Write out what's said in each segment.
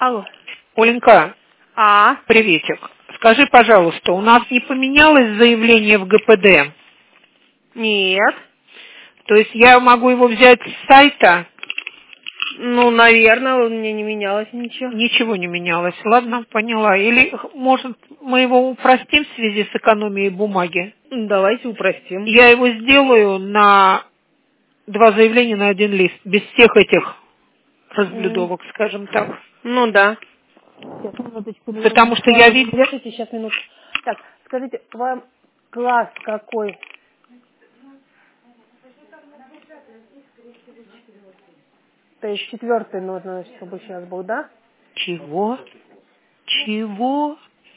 Алло. Оленька, приветик. Скажи, пожалуйста, у нас не поменялось заявление в ГПД? Нет. То есть я могу его взять с сайта? Ну, наверное, у меня не менялось ничего. Ничего не менялось. Ладно, поняла. Или, может, мы его упростим в связи с экономией бумаги? Давайте упростим. Я его сделаю на 2 заявления на 1 лист, без всех этих разблюдовок, скажем так. Ну да. Потому что я видела... Подождите, сейчас минуту. Так, скажите, вам класс какой? То есть 4 нужно, чтобы сейчас был, да? Чего? Чего?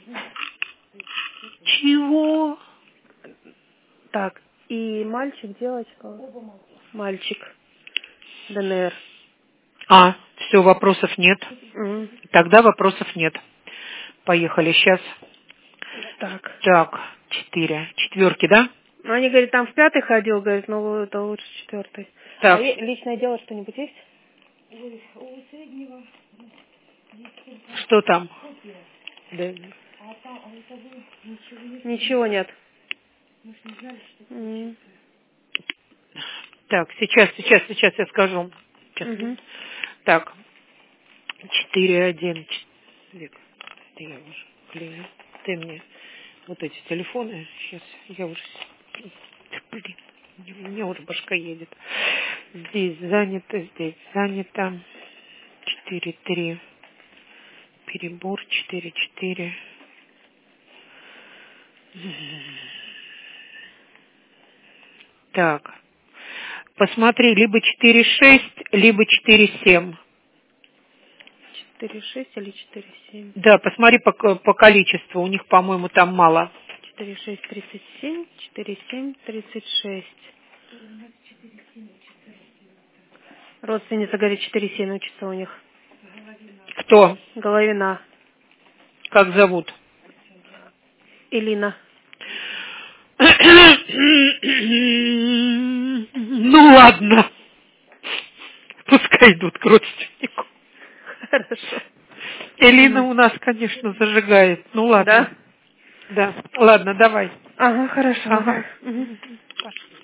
Чего? Так, и мальчик, девочка? Мальчик. ДНР. Все, вопросов нет. Тогда вопросов нет. Поехали, сейчас. Так, 4. 4, да? Ну, они говорят, там в 5 ходил, говорит, ну, это лучше 4. Так. А личное дело что-нибудь есть? Что там? Да. Ничего нет. Так, сейчас я скажу. Сейчас. Так, 4.1. Вик, я уже клею. Ты мне вот эти телефоны. Сейчас я уже... Блин, у меня уже башка едет. Здесь занято, здесь занято. 4.3. Перебор 4.4. Так. Посмотри, либо 4.6, либо 4.7. 4,6 или 4,7? Да, посмотри по количеству. У них, по-моему, там мало. 4,6, 37, 4,7, 36. Родственница, говорит, 4,7 учится у них. Кто? Головина. Как зовут? Элина. Ну ладно. Пускай идут к родственнику. Хорошо. Элина у нас, конечно, зажигает. Ну ладно. Да? Да. Ладно, давай. Ага, хорошо. Ага. Угу.